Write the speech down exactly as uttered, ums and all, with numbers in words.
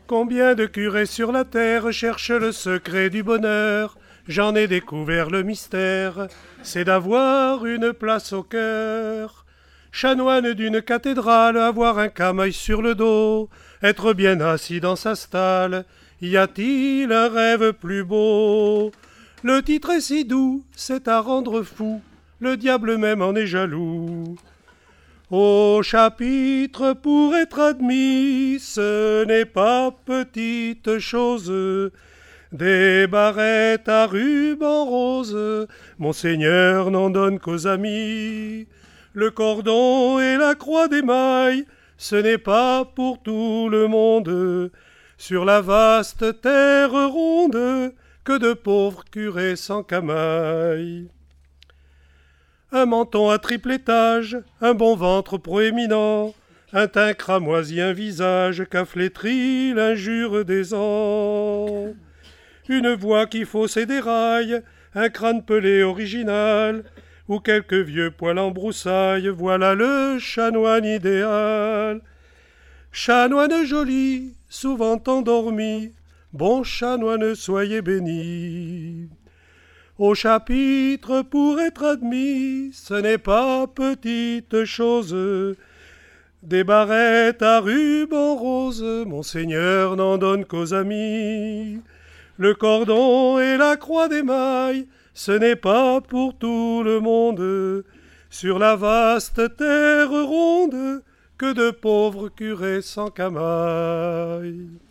Combien de curés sur la terre cherchent le secret du bonheur? J'en ai découvert le mystère, c'est d'avoir une place au cœur. Chanoine d'une cathédrale, avoir un camail sur le dos, être bien assis dans sa stalle, y a-t-il un rêve plus beau? Le titre est si doux, c'est à rendre fou, le diable même en est jaloux. Au chapitre pour être admis, ce n'est pas petite chose. Des barrettes à rubans roses, Monseigneur n'en donne qu'aux amis. Le cordon et la croix d'émail, ce n'est pas pour tout le monde. Sur la vaste terre ronde, que de pauvres curés sans camail. Un menton à triple étage, un bon ventre proéminent, un teint cramoisi, un visage qu'a flétri l'injure des ans. Une voix qui fausse et déraille, un crâne pelé original, ou quelques vieux poils en broussaille, voilà le chanoine idéal. Chanoine joli, souvent endormi, bon chanoine soyez béni. Au chapitre pour être admis, ce n'est pas petite chose. Des barrettes à rubans roses, Monseigneur n'en donne qu'aux amis. Le cordon et la croix d'émail, ce n'est pas pour tout le monde. Sur la vaste terre ronde, que de pauvres curés sans camail.